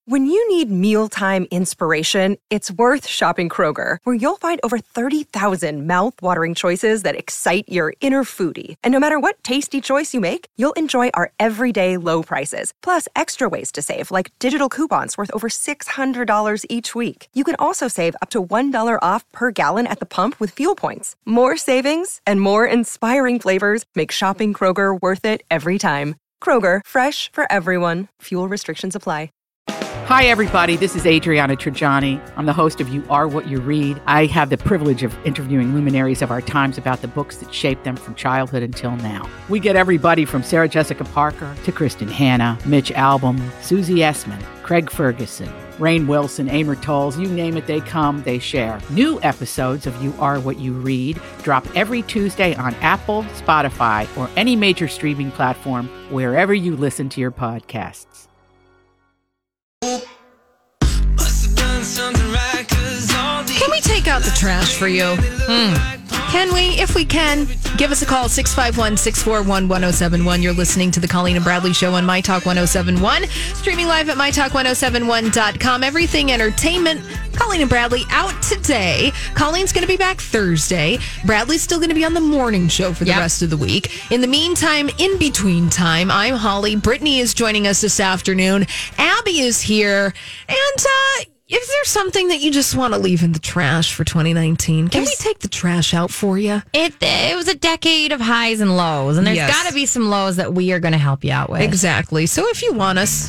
When you need mealtime inspiration, it's worth shopping Kroger, where you'll find over 30,000 mouth-watering choices that excite your inner foodie. And no matter what tasty choice you make, you'll enjoy our everyday low prices, plus extra ways to save, like digital coupons worth over $600 each week. You can also save up to $1 off per gallon at the pump with fuel points. More savings and more inspiring flavors make shopping Kroger worth it every time. Kroger, fresh for everyone. Fuel restrictions apply. Hi, everybody. This is Adriana Trajani. I'm the host of You Are What You Read. I have the privilege of interviewing luminaries of our times about the books that shaped them from childhood until now. We get everybody from Sarah Jessica Parker to Kristen Hanna, Mitch Albom, Susie Essman, Craig Ferguson, Rainn Wilson, Amor Tolls, you name it, they come, they share. New episodes of You Are What You Read drop every Tuesday on Apple, Spotify, or any major streaming platform wherever you listen to your podcasts. Can we take out the trash for you? Can we? If we can, give us a call, 651-641-1071. You're listening to the Colleen and Bradley Show on My Talk 1071. Streaming live at MyTalk1071.com. Everything Entertainment. Colleen and Bradley out today. Colleen's going to be back Thursday. Bradley's still going to be on the morning show for the rest of the week. In the meantime, in between time, I'm Holly. Brittany is joining us this afternoon. Abby is here. And, is there something that you just want to leave in the trash for 2019? Can we take the trash out for you? It was a decade of highs and lows, and there's got to be some lows that we are going to help you out with. Exactly. So if you want us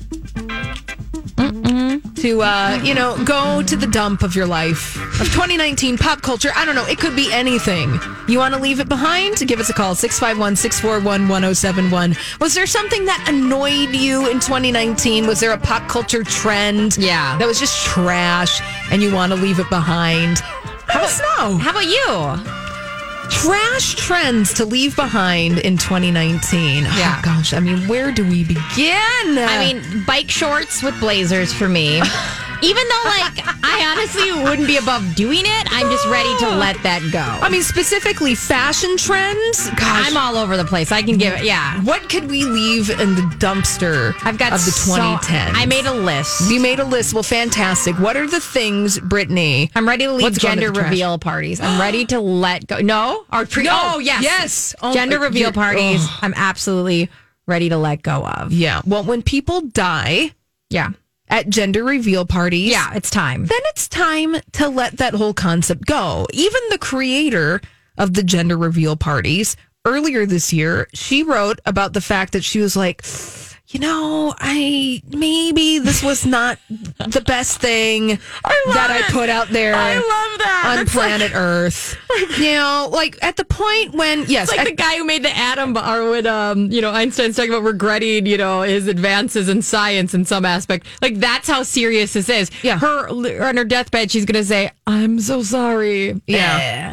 to, go to the dump of your life, of 2019 pop culture, I don't know, it could be anything. You want to leave it behind? Give us a call, 651-641-1071. Was there something that annoyed you in 2019? Was there a pop culture trend that was just trash and you want to leave it behind? Let us know. How about you? Trash trends to leave behind in 2019. Yeah. Oh, gosh. I mean, where do we begin? I mean, bike shorts with blazers for me. Even though, I honestly wouldn't be above doing it, I'm just ready to let that go. I mean, specifically fashion trends? Gosh. I'm all over the place. I can give it, What could we leave in the dumpster of the 2010s? I made a list. You made a list. Well, fantastic. What are the things, Brittany? I'm ready to leave gender reveal parties. I'm ready to let go. No? Oh, yes. Yes. Gender reveal parties, I'm absolutely ready to let go of. Yeah. Well, when people die... Yeah. At gender reveal parties. Yeah, it's time. Then it's time to let that whole concept go. Even the creator of the gender reveal parties, earlier this year, she wrote about the fact that she was like, maybe this was not the best thing I put out there. I love that. On planet Earth. At the point when, yes. It's like the guy who made the atom, or when, Einstein's talking about regretting, his advances in science in some aspect. Like, that's how serious this is. Yeah. Her, on her deathbed, she's going to say, I'm so sorry. Yeah.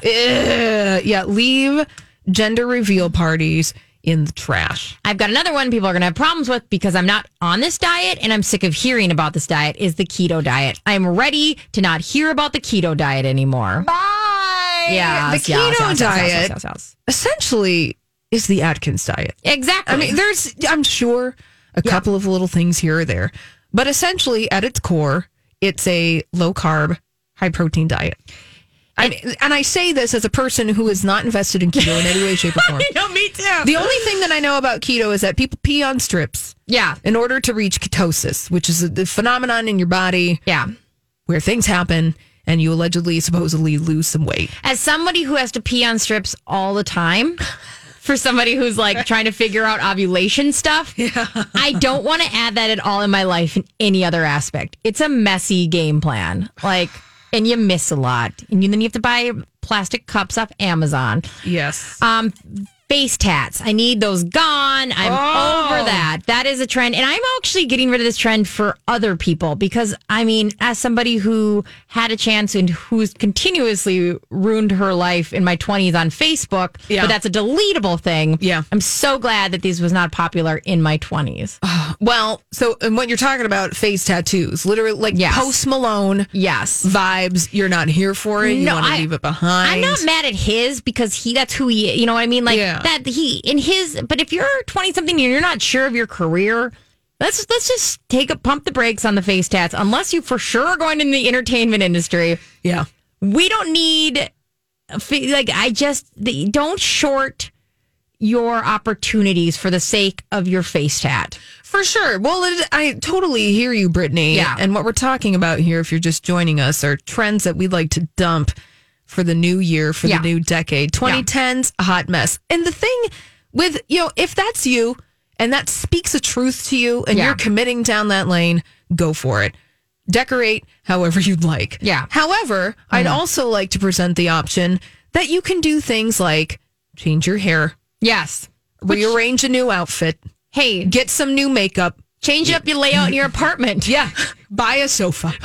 Leave gender reveal parties in the trash. I've got another one people are going to have problems with because I'm not on this diet and I'm sick of hearing about this diet, is the keto diet. I'm ready to not hear about the keto diet anymore. Bye! Yeah. The keto diet essentially is the Atkins diet. Exactly. I mean, there's, I'm sure, a couple of little things here or there, but essentially at its core, it's a low carb, high protein diet. And I say this as a person who is not invested in keto in any way, shape, or form. Me too. The only thing that I know about keto is that people pee on strips. Yeah. In order to reach ketosis, which is a phenomenon in your body. Yeah. Where things happen and you supposedly lose some weight. As somebody who has to pee on strips all the time, for somebody who's trying to figure out ovulation stuff, I don't want to add that at all in my life in any other aspect. It's a messy game plan. And you miss a lot. And then you have to buy plastic cups off Amazon. Yes. Face tats. I need those gone. I'm over that. That is a trend. And I'm actually getting rid of this trend for other people because, as somebody who had a chance and who's continuously ruined her life in my 20s on Facebook, but that's a deletable thing. Yeah. I'm so glad that this was not popular in my 20s. And what you're talking about, face tattoos, literally Post Malone vibes. You're not here for it. You want to leave it behind. I'm not mad at his because that's who he is. You know what I mean? But if you're 20 something and you're not sure of your career, let's just pump the brakes on the face tats. Unless you for sure are going in the entertainment industry. Yeah. We don't need, don't short your opportunities for the sake of your face tat. For sure. Well, I totally hear you, Brittany. Yeah. And what we're talking about here, if you're just joining us, are trends that we'd like to dump for the new year, for the new decade. 2010's a hot mess. And the thing with, if that's you and that speaks a truth to you and you're committing down that lane, go for it. Decorate however you'd like. Yeah. However, I'd also like to present the option that you can do things like change your hair. Yes. Rearrange a new outfit. Hey, get some new makeup. Change up your layout in your apartment. Yeah. Buy a sofa.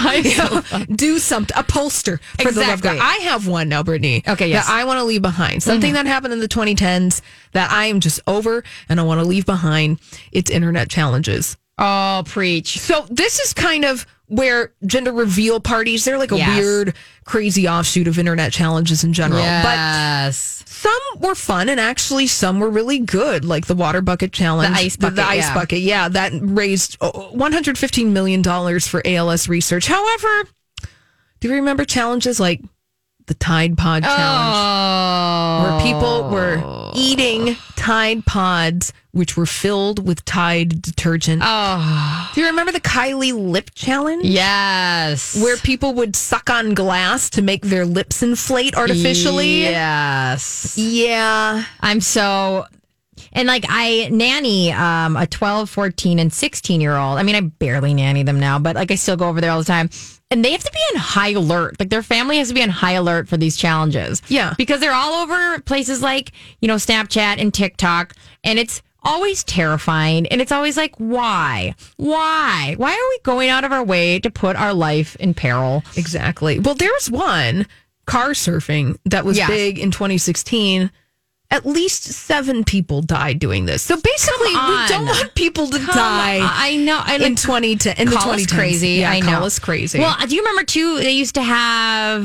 Do something. A poster for the love God. I have one now, Brittany. Okay, yes. That I want to leave behind. Something that happened in the 2010s that I am just over and I want to leave behind. It's internet challenges. Oh, preach. So this is kind of where gender reveal parties, they're like a weird, crazy offshoot of internet challenges in general. Yes. But some were fun and actually some were really good, like the water bucket challenge. The ice bucket. The ice bucket, yeah. That raised $115 million for ALS research. However, do you remember challenges like the Tide Pod challenge? Where people were eating Tide Pods, which were filled with Tide detergent. Oh. Do you remember the Kylie lip challenge? Yes. Where people would suck on glass to make their lips inflate artificially? Yes. Yeah. I'm so... And like I nanny a 12, 14, and 16-year-old. I mean, I barely nanny them now, but like I still go over there all the time. And they have to be on high alert. Like their family has to be on high alert for these challenges. Yeah. Because they're all over places like, Snapchat and TikTok. And it's always terrifying. And it's always like, why? Why are we going out of our way to put our life in peril? Exactly. Well, there's one, car surfing, that was big in 2016. At least 7 people died doing this. So basically, we don't want people to die. I know. In 2010, in the 2010s. Call us crazy. Yeah, I know. Call us crazy. Well, do you remember too? They used to have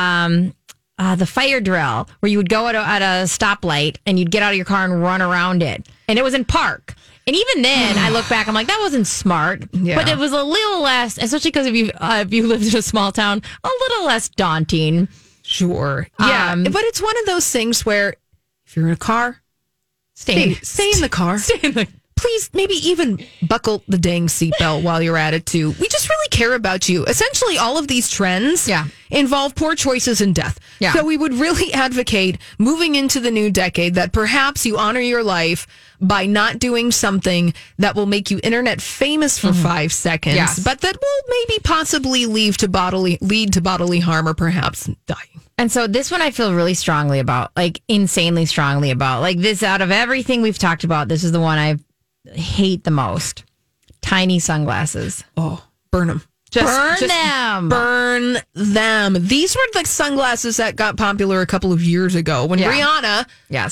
the fire drill where you would go at a stoplight and you'd get out of your car and run around it, and it was in park. And even then, I look back, I'm like, that wasn't smart. Yeah. But it was a little less, especially because if you lived in a small town, a little less daunting. Sure. Yeah. But it's one of those things where, if you're in a car, stay in the car. Please, maybe even buckle the dang seatbelt while you're at it, too. We just really care about you. Essentially, all of these trends involve poor choices and death. Yeah. So we would really advocate moving into the new decade that perhaps you honor your life by not doing something that will make you internet famous for 5 seconds, but that will maybe possibly lead to bodily harm or perhaps dying. And so this one I feel really strongly about, like insanely strongly about. Like this, out of everything we've talked about, this is the one I hate the most. Tiny sunglasses. Oh, burn them. Just burn them. These were the sunglasses that got popular a couple of years ago when Rihanna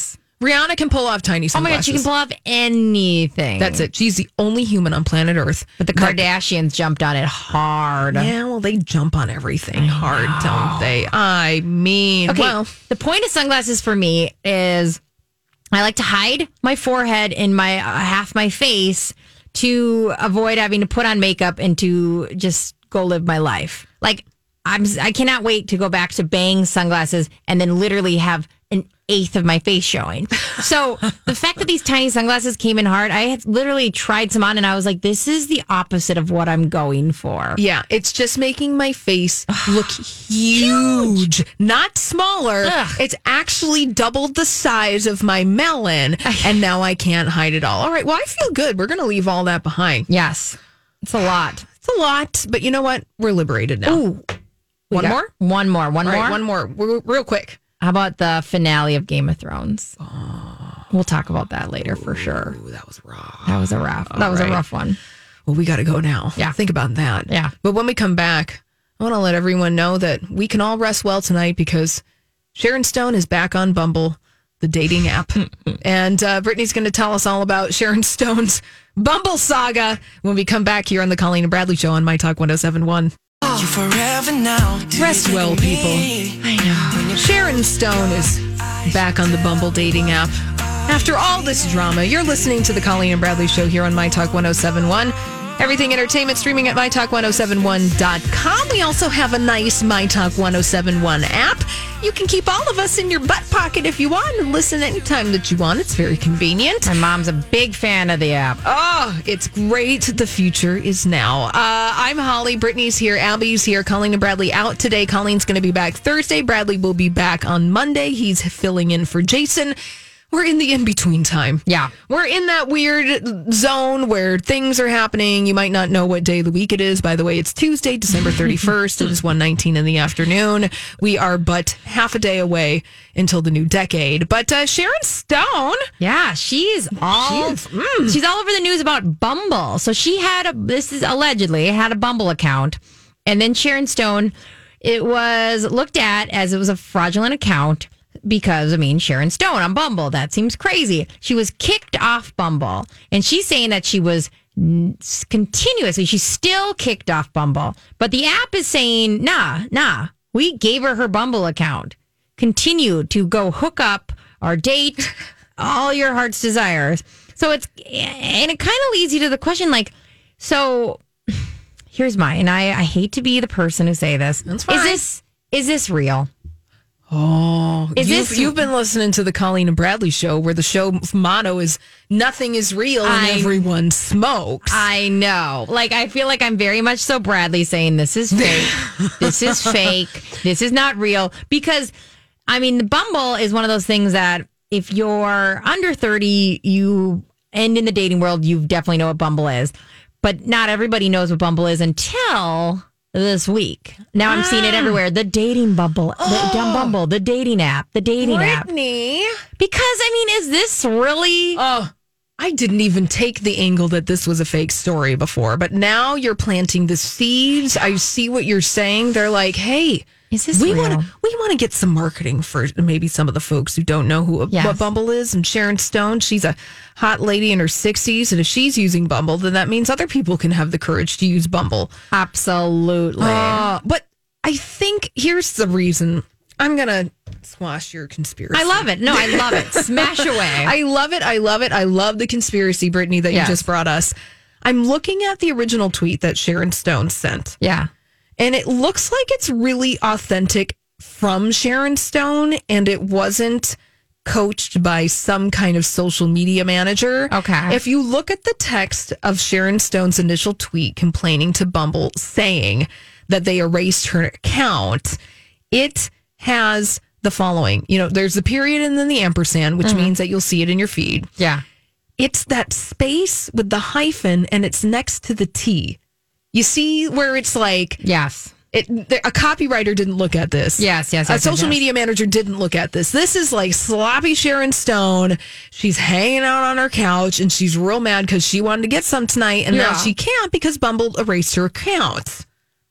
can pull off tiny sunglasses. Oh my God, she can pull off anything. That's it. She's the only human on planet Earth. But the Kardashians jumped on it hard. Yeah, well, they jump on everything hard, don't they? I mean, okay, the point of sunglasses for me is I like to hide my forehead and my half my face to avoid having to put on makeup and to just go live my life. Like, I cannot wait to go back to Bang sunglasses and then literally have an eighth of my face showing. So the fact that these tiny sunglasses came in hard, I had literally tried some on and I was like, this is the opposite of what I'm going for. Yeah, it's just making my face look huge. Not smaller. It's actually doubled the size of my melon and now I can't hide it all. All right, well, I feel good. We're going to leave all that behind. Yes. It's a lot. It's a lot, but you know what? We're liberated now. Ooh. One more. One more. Real quick. How about the finale of Game of Thrones? Oh. We'll talk about that later for sure. That was rough. That was a rough one. Well, we got to go now. Yeah. Think about that. Yeah. But when we come back, I want to let everyone know that we can all rest well tonight because Sharon Stone is back on Bumble, the dating app. And Brittany's going to tell us all about Sharon Stone's Bumble saga when we come back here on the Colleen and Bradley Show on My Talk 107.1. You forever now. Rest well, people. I know. Sharon Stone is back on the Bumble dating app After all this drama, you're listening to the Colleen and Bradley Show here on My Talk 1071. Everything Entertainment streaming at MyTalk1071.com. We also have a nice My Talk 1071 app. You can keep all of us in your butt pocket if you want and listen anytime that you want. It's very convenient. My mom's a big fan of the app. Oh, it's great. The future is now. I'm Holly. Brittany's here. Abby's here. Colleen and Bradley out today. Colleen's going to be back Thursday. Bradley will be back on Monday. He's filling in for Jason. We're in the in-between time. Yeah. We're in that weird zone where things are happening. You might not know what day of the week it is. By the way, it's Tuesday, December 31st. It is 1:19 in the afternoon. We are but half a day away until the new decade. But Sharon Stone. Yeah, she's all over the news about Bumble. So she had had a Bumble account. And then Sharon Stone, it was looked at as it was a fraudulent account. Because, Sharon Stone on Bumble, that seems crazy. She was kicked off Bumble. And she's saying that she was continuously, she's still kicked off Bumble. But the app is saying, nah, we gave her Bumble account. Continue to go hook up or date all your heart's desires. So it kind of leads you to the question, so here's mine. And I hate to be the person who say this. That's fine. Is this real? Oh, you've been listening to the Colleen and Bradley Show, where the show motto is "Nothing is real and everyone smokes." I know. I feel like I'm very much so Bradley saying this is fake. This is fake. This is not real. Because, the Bumble is one of those things that if you're under 30, and in the dating world, you definitely know what Bumble is. But not everybody knows what Bumble is until this week. Now I'm seeing it everywhere. The dating Bumble, Bumble, the dating app, Brittany. Because, is this really? Oh, I didn't even take the angle that this was a fake story before, but now you're planting the seeds. I see what you're saying. They're like, hey, is this we real? We want to get some marketing for maybe some of the folks who don't know what Bumble is. And Sharon Stone, she's a hot lady in her 60s. And if she's using Bumble, then that means other people can have the courage to use Bumble. Absolutely. But I think here's the reason. I'm going to squash your conspiracy. I love it. No, I love it. Smash away. I love it. I love the conspiracy, Brittany, that you just brought us. I'm looking at the original tweet that Sharon Stone sent. Yeah. And it looks like it's really authentic from Sharon Stone, and it wasn't coached by some kind of social media manager. Okay. If you look at the text of Sharon Stone's initial tweet complaining to Bumble, saying that they erased her account, it has the following. There's the period and then the ampersand, which means that you'll see it in your feed. Yeah. It's that space with the hyphen, and it's next to the T. You see where it's like... Yes. A copywriter didn't look at this. Yes. A social media manager didn't look at this. This is like sloppy Sharon Stone. She's hanging out on her couch, and she's real mad because she wanted to get some tonight, and now she can't because Bumble erased her account.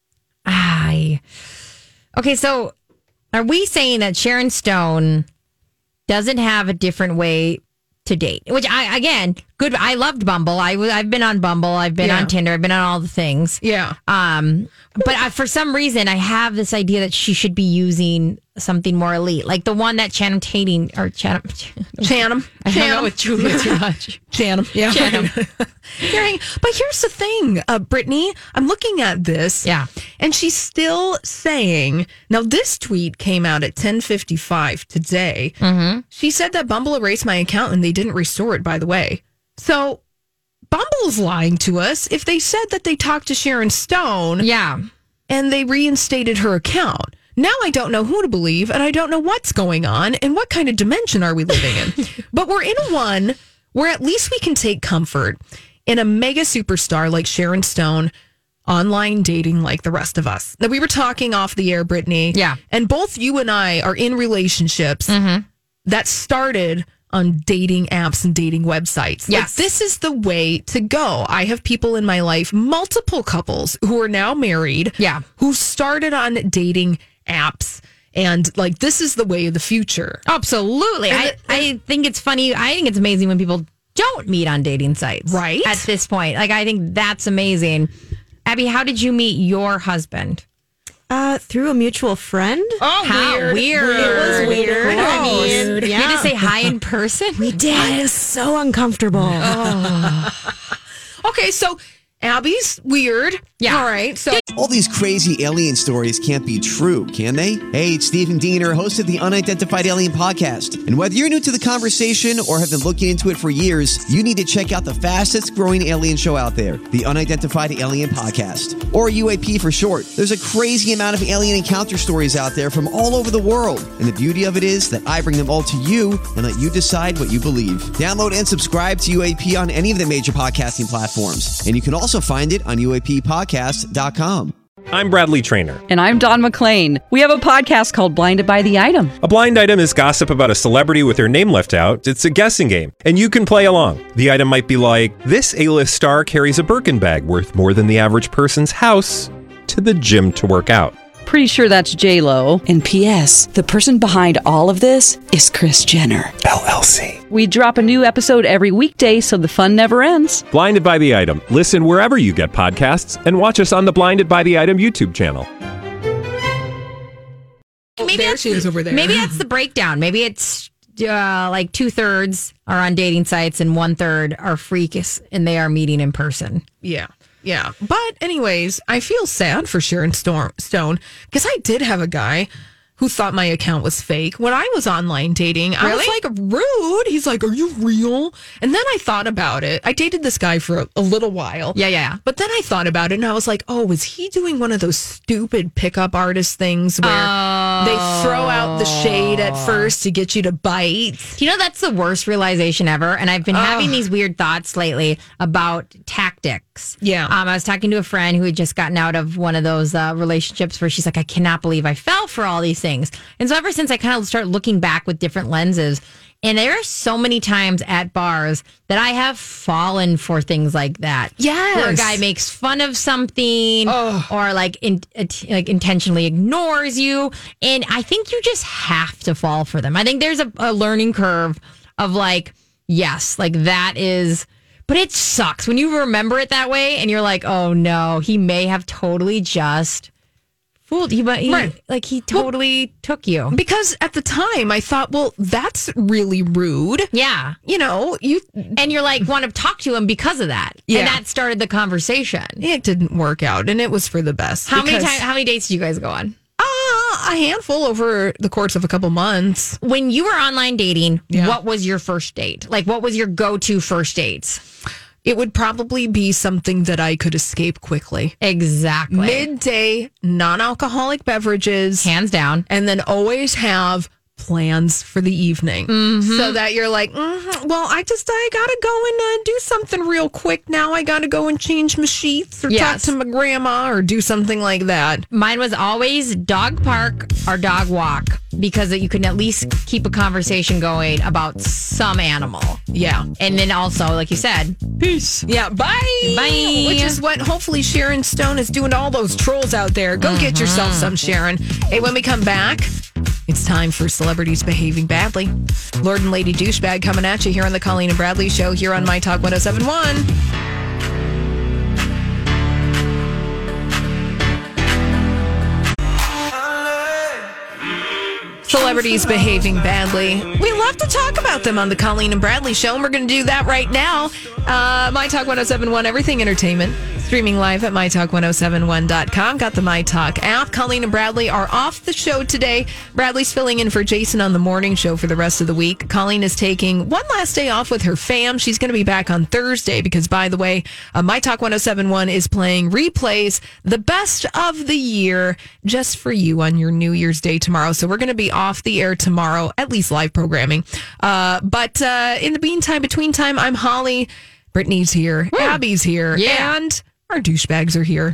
Okay, so are we saying that Sharon Stone doesn't have a different way to date? Which good. I loved Bumble. I've been on Bumble. I've been on Tinder. I've been on all the things. Yeah. But for some reason, I have this idea that she should be using something more elite, like the one that Channing Tatum or Channing. I hang out with Julia too much. Channing. Yeah. Channing. But here's the thing, Brittany. I'm looking at this. Yeah. And she's still saying, now this tweet came out at 10:55 today. Mm-hmm. She said that Bumble erased my account and they didn't restore it, by the way. So Bumble's lying to us if they said that they talked to Sharon Stone. Yeah. And they reinstated her account. Now I don't know who to believe, and I don't know what's going on, and what kind of dimension are we living in. But we're in one where at least we can take comfort in a mega superstar like Sharon Stone online dating like the rest of us. Now, we were talking off the air, Brittany. Yeah. And both you and I are in relationships that started on dating apps and dating websites. Yes. This is the way to go. I have people in my life, multiple couples who are now married, who started on dating apps. And this is the way of the future. Absolutely. I think it's funny. I think it's amazing when people don't meet on dating sites. Right. At this point. I think that's amazing. Abby, how did you meet your husband? Through a mutual friend. Oh, How weird. It was weird. I mean, You had to say hi in person? we did. It was so uncomfortable. Okay, so Abby's weird. Yeah. All right. So All these crazy alien stories can't be true, can they? Hey, it's Stephen Diener, host of the Unidentified Alien Podcast. And whether you're new to the conversation or have been looking into it for years, you need to check out the fastest growing alien show out there, the Unidentified Alien Podcast, or UAP for short. There's a crazy amount of alien encounter stories out there from all over the world. And the beauty of it is that I bring them all to you and let you decide what you believe. Download and subscribe to UAP on any of the major podcasting platforms. And you can also find it on UAPpodcast.com. I'm Bradley Trainer. And I'm Don McClain. We have a podcast called Blinded by the Item. A blind item is gossip about a celebrity with their name left out. It's a guessing game, and you can play along. The item might be like, this A-list star carries a Birkin bag worth more than the average person's house to the gym to work out. Pretty sure that's J-Lo. And P.S. the person behind all of this is Kris Jenner, LLC. We drop a new episode every weekday so the fun never ends. Blinded by the Item. Listen wherever you get podcasts and watch us on the Blinded by the Item YouTube channel. there she is over there. Maybe that's the breakdown. Maybe it's like 2/3 are on dating sites and 1/3 are freaks and they are meeting in person. Yeah. Yeah. But anyways, I feel sad for Sharon Stone because I did have a guy who thought my account was fake. When I was online dating, I was like rude. He's like, are you real? And then I thought about it. I dated this guy for a little while. Yeah. But then I thought about it and I was like, oh, was he doing one of those stupid pickup artist things where they throw out the shade at first to get you to bite? You know, that's the worst realization ever. And I've been having these weird thoughts lately about tactics. Yeah. I was talking to a friend who had just gotten out of one of those relationships where she's like, I cannot believe I fell for all these things. And so ever since I kind of start looking back with different lenses, and there are so many times at bars that I have fallen for things like that. Yes. Where a guy makes fun of something or like intentionally ignores you. And I think you just have to fall for them. I think there's a learning curve of like, yes, like that is... But it sucks when you remember it that way and you're like, oh no, he may have totally just fooled you, but he totally took you. Because at the time I thought, well, that's really rude. Yeah. You know, and you're like, want to talk to him because of that. Yeah. And that started the conversation. It didn't work out and it was for the best. How many dates did you guys go on? A handful over the course of a couple months. When you were online dating, what was your first date? Like, what was your go-to first dates? It would probably be something that I could escape quickly. Exactly. Midday, non-alcoholic beverages. Hands down. And then always have plans for the evening. Mm-hmm. So that you're like, well, I gotta go and do something real quick now. I gotta go and change my sheets or talk to my grandma or do something like that. Mine was always dog park or dog walk because you can at least keep a conversation going about some animal. Yeah. And then also, like you said, peace. Yeah, bye. Bye. Which is what hopefully Sharon Stone is doing to all those trolls out there. Go get yourself some, Sharon. Hey, when we come back, it's time for Celebrities Behaving Badly. Lord and Lady Douchebag coming at you here on the Colleen and Bradley Show here on My Talk 1071. Celebrities behaving badly. We love to talk about them on the Colleen and Bradley Show, and we're going to do that right now. My Talk 1071, everything entertainment. Streaming live at mytalk1071.com. Got the My Talk app. Colleen and Bradley are off the show today. Bradley's filling in for Jason on the morning show for the rest of the week. Colleen is taking one last day off with her fam. She's going to be back on Thursday because, by the way, My Talk 1071 is playing replays, the best of the year, just for you on your New Year's Day tomorrow. So we're going to be off the air tomorrow, at least live programming. But in the meantime, between time, I'm Holly. Brittany's here. Abby's here. Yeah. And our douchebags are here.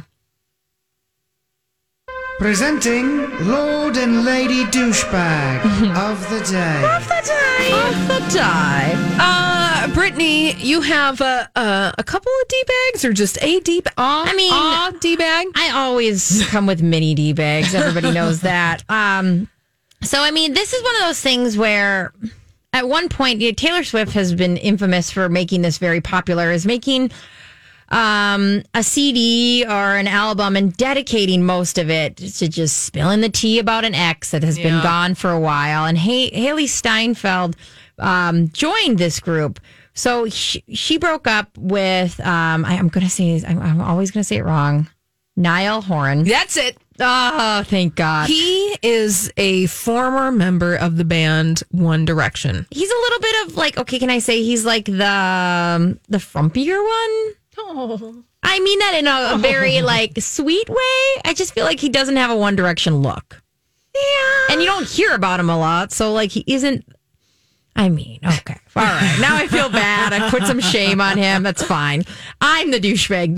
Presenting Lord and Lady Douchebag of the Day. Of the day. Brittany, you have a couple of D-bags or just a D-bag? D-bag? I always come with mini D-bags. Everybody knows that. So, I mean, this is one of those things where at one point, Taylor Swift has been infamous for making this very popular, is making a CD or an album and dedicating most of it to just spilling the tea about an ex that has been gone for a while. And Haley Steinfeld joined this group. So she broke up with, I'm always going to say it wrong, Niall Horan. That's it. Oh, thank God. He is a former member of the band One Direction. He's a little bit of like, okay, can I say he's like the frumpier one? Oh. I mean that in a very like sweet way. I just feel like he doesn't have a One Direction look. Yeah. And you don't hear about him a lot. So like he isn't. I mean, okay. All right. Now I feel bad. I put some shame on him. That's fine. I'm the douchebag.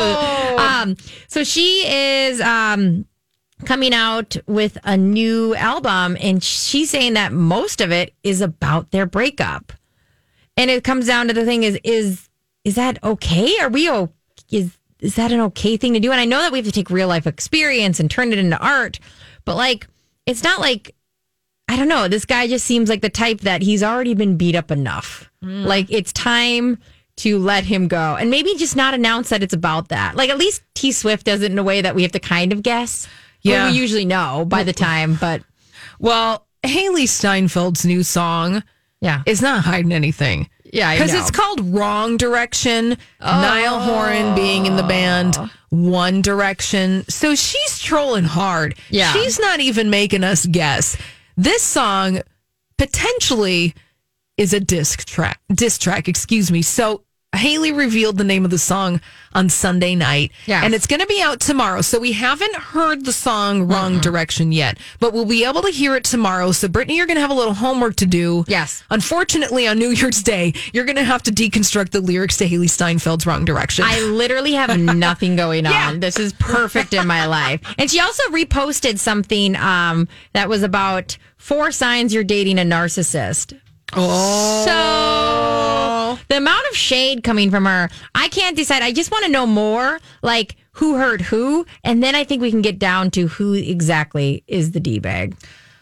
So she is coming out with a new album, and she's saying that most of it is about their breakup. And it comes down to the thing is that okay? Are we is that an okay thing to do? And I know that we have to take real life experience and turn it into art, but like it's not like, I don't know. This guy just seems like the type that he's already been beat up enough. Like it's time to let him go, and maybe just not announce that it's about that. Like at least T Swift does it in a way that we have to kind of guess. Yeah, we usually know by the time. But Haley Steinfeld's new song, is not hiding anything. Yeah, because it's called Wrong Direction. Niall Horan being in the band One Direction, so she's trolling hard. Yeah, she's not even making us guess. This song potentially is a diss track. So Haley revealed the name of the song on Sunday night, and it's going to be out tomorrow. So we haven't heard the song Wrong Direction yet, but we'll be able to hear it tomorrow. So Brittany, you're going to have a little homework to do. Yes. Unfortunately, on New Year's Day, you're going to have to deconstruct the lyrics to Haley Steinfeld's Wrong Direction. I literally have nothing going on. This is perfect in my life. And she also reposted something that was about 4 signs you're dating a narcissist. So the amount of shade coming from her, I can't decide. I just want to know more, like who hurt who, and then I think we can get down to who exactly is the D-bag.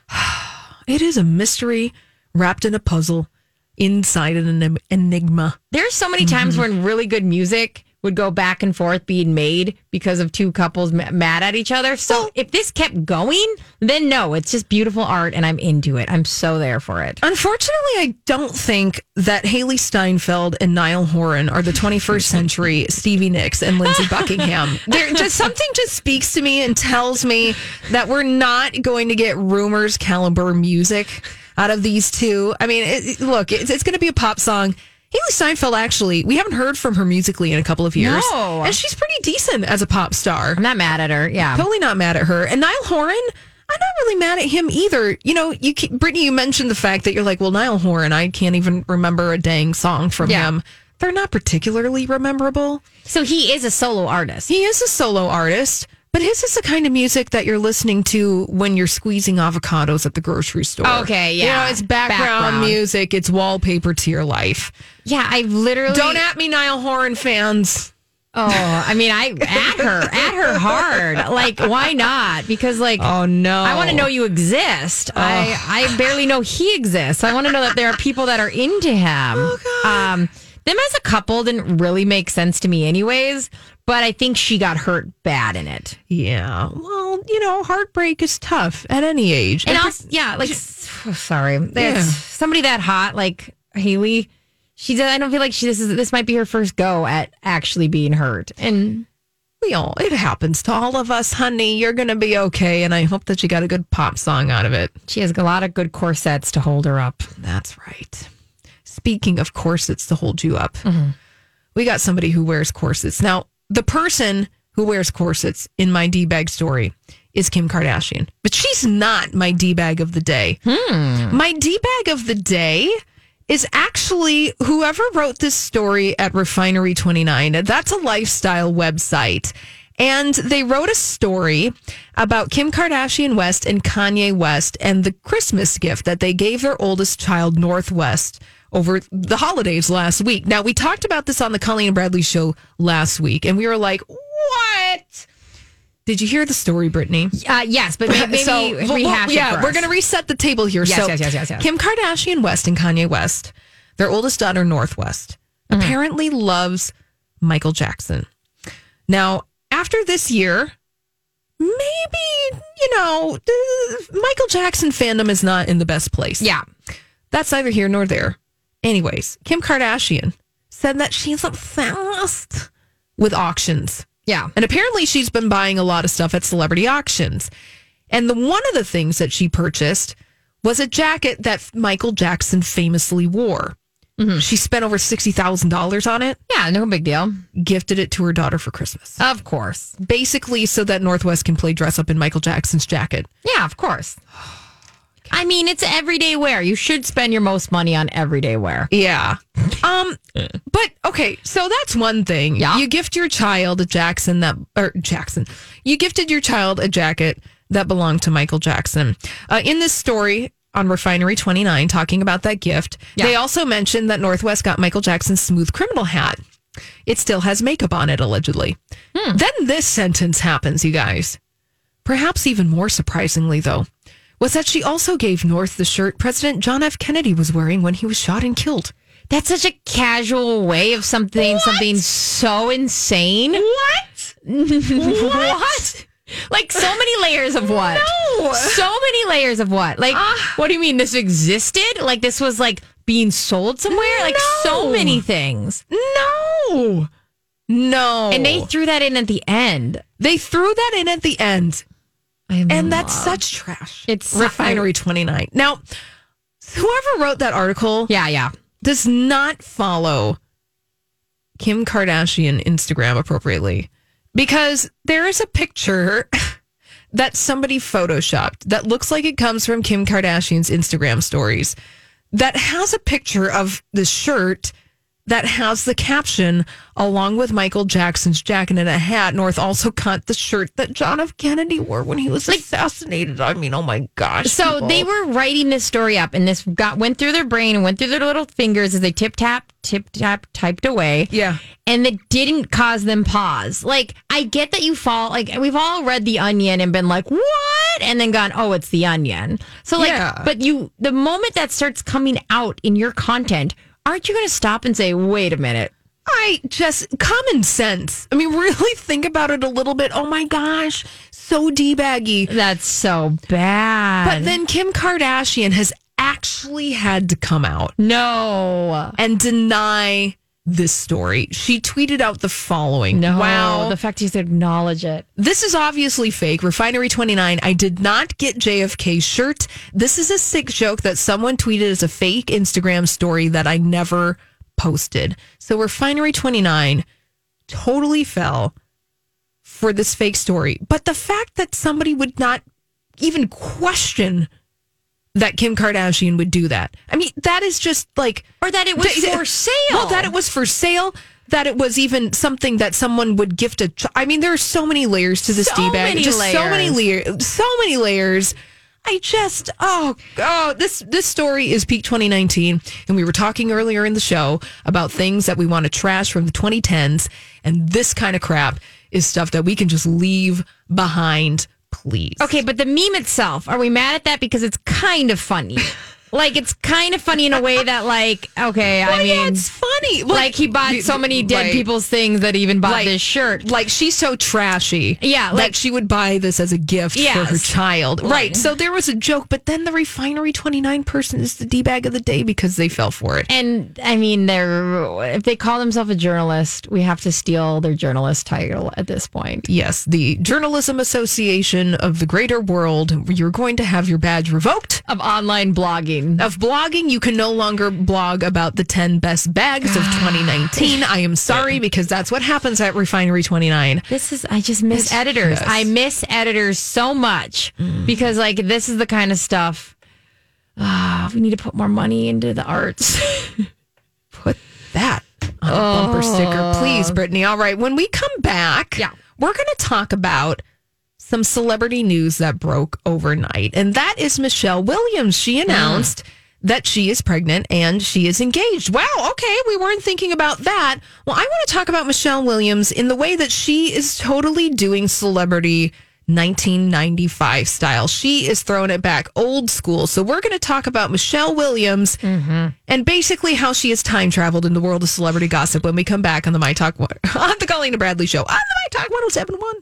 It is a mystery wrapped in a puzzle inside an enigma. There's so many times when really good music would go back and forth being made because of two couples mad at each other. So if this kept going, then no, it's just beautiful art and I'm into it. I'm so there for it. Unfortunately, I don't think that Haley Steinfeld and Niall Horan are the 21st century Stevie Nicks and Lindsey Buckingham. Something just speaks to me and tells me that we're not going to get Rumors caliber music out of these two. I mean, it's going to be a pop song. Haley Steinfeld, actually, we haven't heard from her musically in a couple of years. No. And she's pretty decent as a pop star. I'm not mad at her. Yeah. Totally not mad at her. And Niall Horan, I'm not really mad at him either. You know, Brittany, you mentioned the fact that you're like, well, Niall Horan, I can't even remember a dang song from him. They're not particularly memorable. So he is a solo artist. He is a solo artist. But his is the kind of music that you're listening to when you're squeezing avocados at the grocery store. Okay, yeah. You know, it's background music. It's wallpaper to your life. Yeah, I've literally... Don't at me, Niall Horan fans. Oh, I mean, I at her hard. Like, why not? Because, like, oh no, I want to know you exist. Oh. I barely know he exists. I want to know that there are people that are into him. Oh, God. Them as a couple didn't really make sense to me anyways, but I think she got hurt bad in it. Yeah. Well, you know, heartbreak is tough at any age. And sorry. Somebody that hot like Haley, I don't feel like this might be her first go at actually being hurt. And it happens to all of us, honey. You're going to be okay. And I hope that you got a good pop song out of it. She has a lot of good corsets to hold her up. That's right. Speaking of corsets to hold you up, we got somebody who wears corsets. Now, the person who wears corsets in my D-bag story is Kim Kardashian, but she's not my D-bag of the day. My D-bag of the day is actually whoever wrote this story at Refinery 29. That's a lifestyle website. And they wrote a story about Kim Kardashian West and Kanye West and the Christmas gift that they gave their oldest child, Northwest, over the holidays last week. Now, we talked about this on the Colleen and Bradley show last week, and we were like, what? Did you hear the story, Brittany? Yes, but maybe rehash it for us. We're going to reset the table here. Yes. Kim Kardashian West and Kanye West, their oldest daughter, Northwest, apparently loves Michael Jackson. Now, after this year, maybe, Michael Jackson fandom is not in the best place. Yeah. That's neither here nor there. Anyways, Kim Kardashian said that she's obsessed with auctions. Yeah. And apparently she's been buying a lot of stuff at celebrity auctions. And one of the things that she purchased was a jacket that Michael Jackson famously wore. Mm-hmm. She spent over $60,000 on it. Yeah, no big deal. Gifted it to her daughter for Christmas. Of course. Basically so that Northwest can play dress up in Michael Jackson's jacket. Yeah, of course. I mean, it's everyday wear. You should spend your most money on everyday wear. Yeah. But okay, so that's one thing. Yeah. You gift your child a You gifted your child a jacket that belonged to Michael Jackson. In this story on Refinery 29, talking about that gift, they also mentioned that Northwest got Michael Jackson's Smooth Criminal hat. It still has makeup on it, allegedly. Then this sentence happens, you guys. Perhaps even more surprisingly, though, was that she also gave North the shirt President John F. Kennedy was wearing when he was shot and killed. That's such a casual way of something so insane. What? What? Like, so many layers of what? No. So many layers of what? Like, what do you mean this existed? Like, this was like being sold somewhere? Like, so many things. No. And they threw that in at the end. And that's such trash. It's Refinery 29. Now, whoever wrote that article does not follow Kim Kardashian Instagram appropriately, because there is a picture that somebody photoshopped that looks like it comes from Kim Kardashian's Instagram stories that has a picture of the shirt that has the caption, along with Michael Jackson's jacket and a hat. North also got the shirt that John F. Kennedy wore when he was assassinated. I mean, oh my gosh. So people. they were writing this story up, and this went through their brain and went through their little fingers as they tip tap, typed away. Yeah. And it didn't cause them pause. Like, I get that you fall, like, we've all read The Onion and been like, what? And then gone, oh, it's The Onion. So, like, but the moment that starts coming out in your content, aren't you going to stop and say, wait a minute? Common sense. I mean, really think about it a little bit. Oh my gosh, so D-baggy. That's so bad. But then Kim Kardashian has actually had to come out. No. And deny this story. She tweeted out the following. No. Wow. The fact he's acknowledge it. This is obviously fake. Refinery 29. I did not get JFK's shirt. This is a sick joke that someone tweeted as a fake Instagram story that I never posted. So Refinery 29 totally fell for this fake story. But the fact that somebody would not even question that Kim Kardashian would do that. I mean, that is just like... Or that it was for sale. Well, that it was for sale. That it was even something that someone would gift I mean, there are so many layers to this D-bag. Just so many layers. I just... This story is peak 2019. And we were talking earlier in the show about things that we want to trash from the 2010s. And this kind of crap is stuff that we can just leave behind. Please. Okay, but the meme itself, are we mad at that because it's kind of funny? Like, it's kind of funny in a way that, like, okay, well, I mean... yeah, it's funny. Like, he bought so many dead people's things that he even bought this shirt. Like, she's so trashy. Yeah. That she would buy this as a gift for her child. Right. So there was a joke, but then the Refinery 29 person is the D-bag of the day because they fell for it. And, I mean, if they call themselves a journalist, we have to steal their journalist title at this point. Yes. The Journalism Association of the Greater World, you're going to have your badge revoked. Of online blogging. Of blogging, you can no longer blog about the 10 best bags of 2019. I am sorry, because that's what happens at Refinery 29. I just miss editors. Yes. I miss editors so much because, like, this is the kind of stuff we need to put more money into the arts. Put that on a bumper sticker, please, Brittany. All right, when we come back, we're going to talk about some celebrity news that broke overnight, and that is Michelle Williams. She announced that she is pregnant and she is engaged. Wow, okay, we weren't thinking about that. Well, I want to talk about Michelle Williams in the way that she is totally doing celebrity 1995 style. She is throwing it back old school. So we're going to talk about Michelle Williams and basically how she has time traveled in the world of celebrity gossip when we come back on the My Talk on the Colleen and Bradley Show on the My Talk 107.1.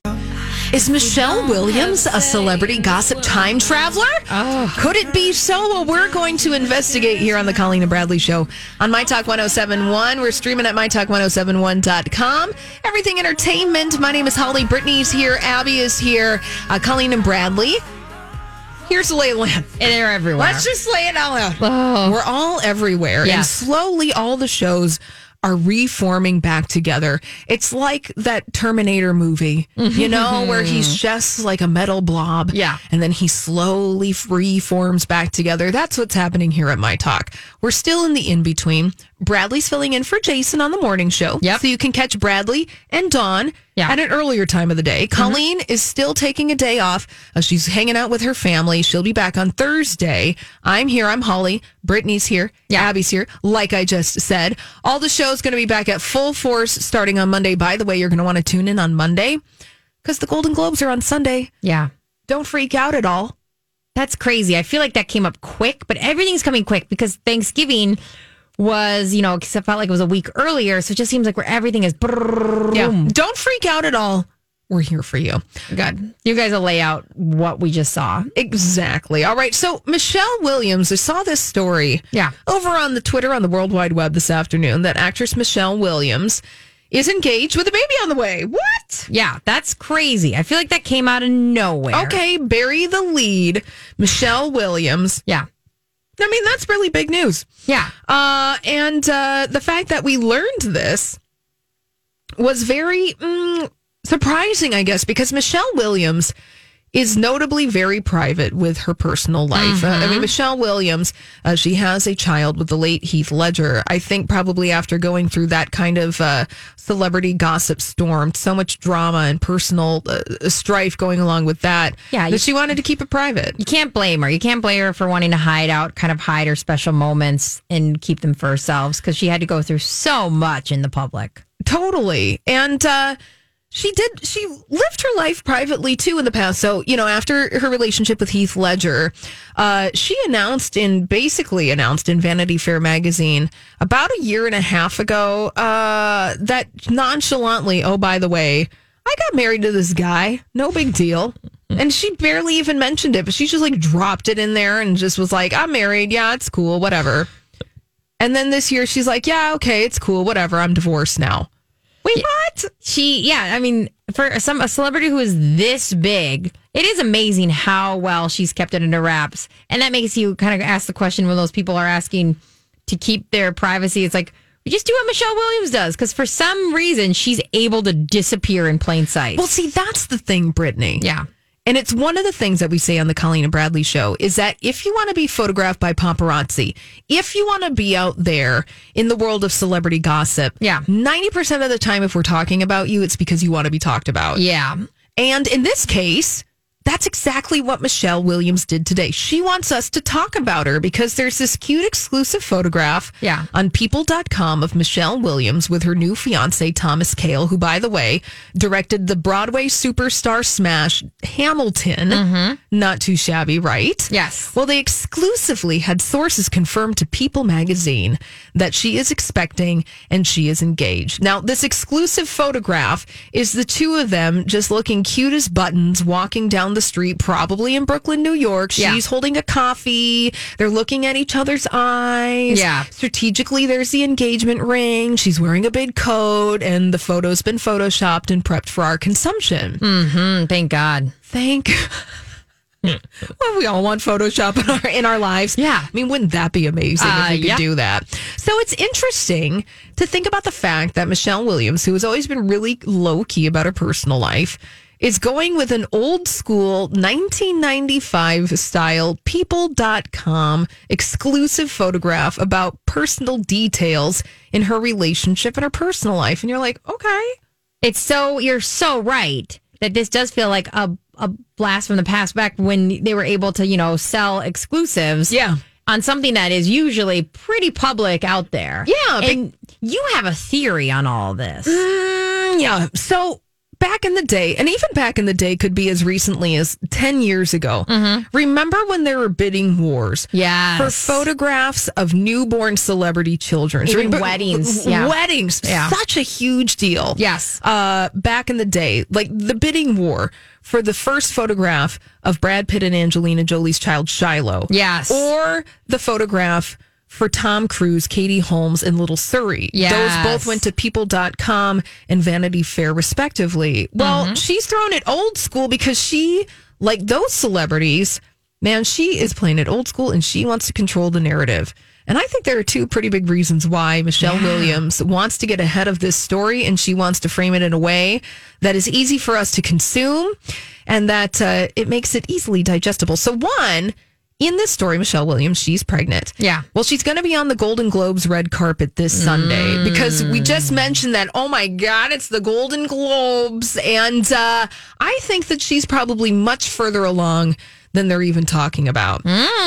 Is Michelle Williams a celebrity gossip time traveler? Could it be so? Well, we're going to investigate here on the Colleen and Bradley Show on My Talk 107.1. We're streaming at MyTalk1071.com. Everything entertainment. My name is Holly. Brittany's here. Abby is here. Colleen and Bradley. Here's the lay of the land. And they're everywhere. Let's just lay it all out. We're all everywhere. Yes. And slowly all the shows are reforming back together. It's like that Terminator movie, you know, where he's just like a metal blob. Yeah. And then he slowly reforms back together. That's what's happening here at My Talk. We're still in the in-between. Bradley's filling in for Jason on the morning show. Yep. So you can catch Bradley and Dawn at an earlier time of the day. Colleen is still taking a day off. She's hanging out with her family. She'll be back on Thursday. I'm here. I'm Holly. Brittany's here. Abby's here. Like I just said, all the show's going to be back at full force starting on Monday. By the way, you're going to want to tune in on Monday because the Golden Globes are on Sunday. Yeah. Don't freak out at all. That's crazy. I feel like that came up quick, but everything's coming quick because Thanksgiving was, you know, because it felt like it was a week earlier. So it just seems like where everything is. Yeah. Don't freak out at all. We're here for you. Good. You guys will lay out what we just saw. Exactly. All right. So Michelle Williams, I saw this story over on the Twitter on the World Wide Web this afternoon that actress Michelle Williams is engaged with a baby on the way. What? Yeah, that's crazy. I feel like that came out of nowhere. Okay, bury the lead. Michelle Williams. Yeah. I mean, that's really big news. Yeah. And the fact that we learned this was very surprising, I guess, because Michelle Williams is notably very private with her personal life. I mean, Michelle Williams, she has a child with the late Heath Ledger. I think probably after going through that kind of celebrity gossip storm, so much drama and personal strife going along with that, that she wanted to keep it private. You can't blame her. You can't blame her for wanting to hide her special moments and keep them for herself because she had to go through so much in the public. Totally. And she lived her life privately too in the past. So, you know, after her relationship with Heath Ledger, she announced in Vanity Fair magazine about a year and a half ago that nonchalantly, oh, by the way, I got married to this guy. No big deal. And she barely even mentioned it, but she just like dropped it in there and just was like, I'm married. Yeah, it's cool. Whatever. And then this year she's like, yeah, okay, it's cool. Whatever. I'm divorced now. Wait, what? I mean, for a celebrity who is this big, it is amazing how well she's kept it under wraps. And that makes you kind of ask the question when those people are asking to keep their privacy. It's like, we just do what Michelle Williams does. Because for some reason, she's able to disappear in plain sight. Well, see, that's the thing, Brittany. Yeah. And it's one of the things that we say on the Colleen and Bradley Show is that if you want to be photographed by paparazzi, if you want to be out there in the world of celebrity gossip, 90% of the time, if we're talking about you, it's because you want to be talked about. Yeah. And in this case, that's exactly what Michelle Williams did today. She wants us to talk about her because there's this cute exclusive photograph on people.com of Michelle Williams with her new fiance, Thomas Kail, who, by the way, directed the Broadway superstar smash Hamilton. Not too shabby, right? Yes. Well, they exclusively had sources confirm to People magazine that she is expecting and she is engaged. Now, this exclusive photograph is the two of them just looking cute as buttons, walking down the street, probably in Brooklyn, New York. She's holding a coffee. They're looking at each other's eyes. Yeah. Strategically, there's the engagement ring. She's wearing a big coat, and the photo's been photoshopped and prepped for our consumption. Thank God. Well, we all want Photoshop in our lives. Yeah. I mean, wouldn't that be amazing if we could do that? So it's interesting to think about the fact that Michelle Williams, who has always been really low-key about her personal life, is going with an old school 1995 style people.com exclusive photograph about personal details in her relationship and her personal life. And you're like, okay. You're so right that this does feel like a blast from the past back when they were able to, you know, sell exclusives. Yeah. On something that is usually pretty public out there. Yeah. And you have a theory on all this. Yeah. So back in the day, and even back in the day could be as recently as 10 years ago. Remember when there were bidding wars for photographs of newborn celebrity children? Even weddings. Yeah. Weddings. Yeah. Such a huge deal. Yes. Back in the day, like the bidding war for the first photograph of Brad Pitt and Angelina Jolie's child, Shiloh. Yes. Or the photograph for Tom Cruise, Katie Holmes, and Little Surrey. Yes. Those both went to People.com and Vanity Fair, respectively. Well, she's thrown it old school because she, like those celebrities, man, she is playing it old school and she wants to control the narrative. And I think there are two pretty big reasons why Michelle Williams wants to get ahead of this story, and she wants to frame it in a way that is easy for us to consume and that it makes it easily digestible. So one, in this story, Michelle Williams, she's pregnant. Yeah. Well, she's going to be on the Golden Globes red carpet this Sunday because we just mentioned that, oh my God, it's the Golden Globes. And I think that she's probably much further along than they're even talking about.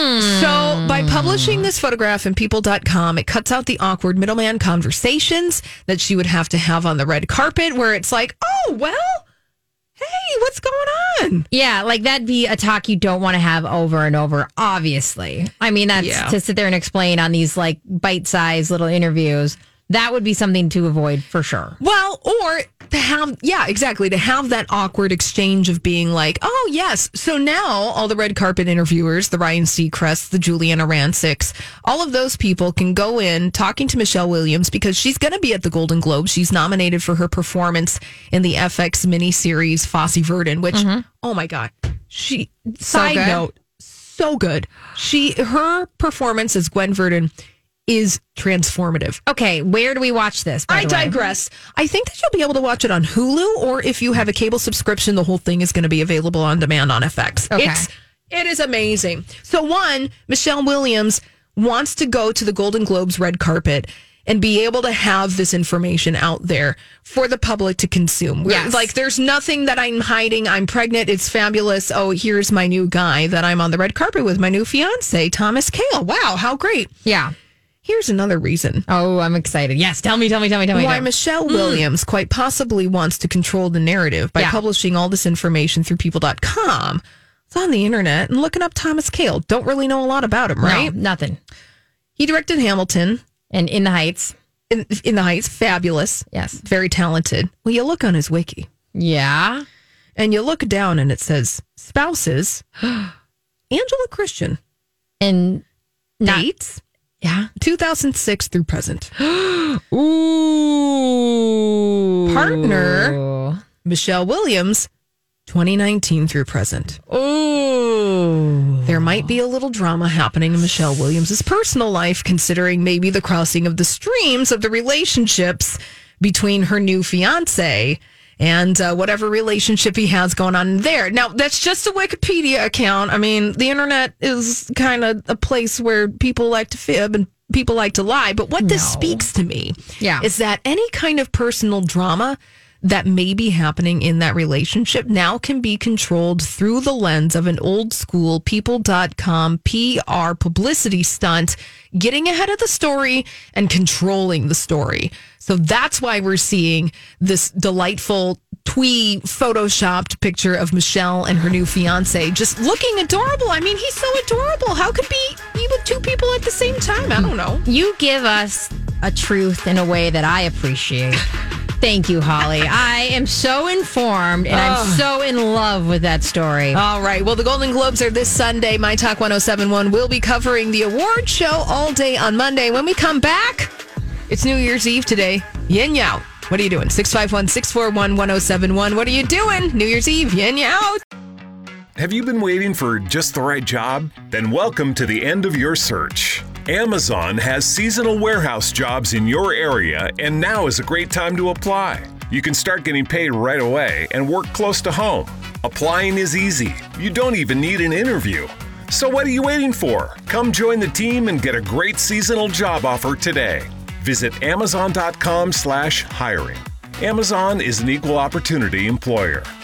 So by publishing this photograph in People.com, it cuts out the awkward middleman conversations that she would have to have on the red carpet where it's like, oh, well, hey, what's going on? Yeah, like that'd be a talk you don't want to have over and over, obviously. I mean, that's to sit there and explain on these like bite-sized little interviews. That would be something to avoid for sure. Well, or to have, to have that awkward exchange of being like, oh, yes. So now all the red carpet interviewers, the Ryan Seacrest, the Juliana Rancics, all of those people can go in talking to Michelle Williams because she's going to be at the Golden Globes. She's nominated for her performance in the FX miniseries Fosse Verdon, which, oh my God, side note, so good. Her performance as Gwen Verdon is transformative. Okay, where do we watch this? I digress. I think that you'll be able to watch it on Hulu, or if you have a cable subscription, the whole thing is going to be available on demand on FX. Okay. It is amazing. So one, Michelle Williams wants to go to the Golden Globes red carpet and be able to have this information out there for the public to consume. Yes. Like, there's nothing that I'm hiding. I'm pregnant. It's fabulous. Oh, here's my new guy that I'm on the red carpet with, my new fiance, Thomas Kail. Wow, how great. Yeah. Here's another reason. Oh, I'm excited. Yes, tell me. Why Michelle Williams quite possibly wants to control the narrative by publishing all this information through People.com. It's on the internet and looking up Thomas Kail. Don't really know a lot about him, right? No, nothing. He directed Hamilton. And In the Heights. In the Heights, fabulous. Yes. Very talented. Well, you look on his wiki. Yeah. And you look down and it says, spouses, Angela Christian. And dates. Yeah. 2006 through present. Ooh. Partner, Michelle Williams, 2019 through present. Ooh. There might be a little drama happening in Michelle Williams' personal life, considering maybe the crossing of the streams of the relationships between her new fiance and whatever relationship he has going on there. Now, that's just a Wikipedia account. I mean, the internet is kind of a place where people like to fib and people like to lie. But what this speaks to me is that any kind of personal drama that may be happening in that relationship now can be controlled through the lens of an old school People.com PR publicity stunt, getting ahead of the story and controlling the story. So that's why we're seeing this delightful twee photoshopped picture of Michelle and her new fiance just looking adorable. I mean, he's so adorable. How could be with two people at the same time? I don't know. You give us a truth in a way that I appreciate. Thank you, Holly. I am so informed and I'm so in love with that story. All right. Well, the Golden Globes are this Sunday. My Talk 1071 will be covering the award show all day on Monday. When we come back, it's New Year's Eve today. Yin Yao. What are you doing? 651-641-1071. What are you doing? New Year's Eve. Yin Yao. Have you been waiting for just the right job? Then welcome to the end of your search. Amazon has seasonal warehouse jobs in your area, and now is a great time to apply. You can start getting paid right away and work close to home. Applying is easy. You don't even need an interview. So what are you waiting for? Come join the team and get a great seasonal job offer today. Visit Amazon.com/hiring. Amazon is an equal opportunity employer.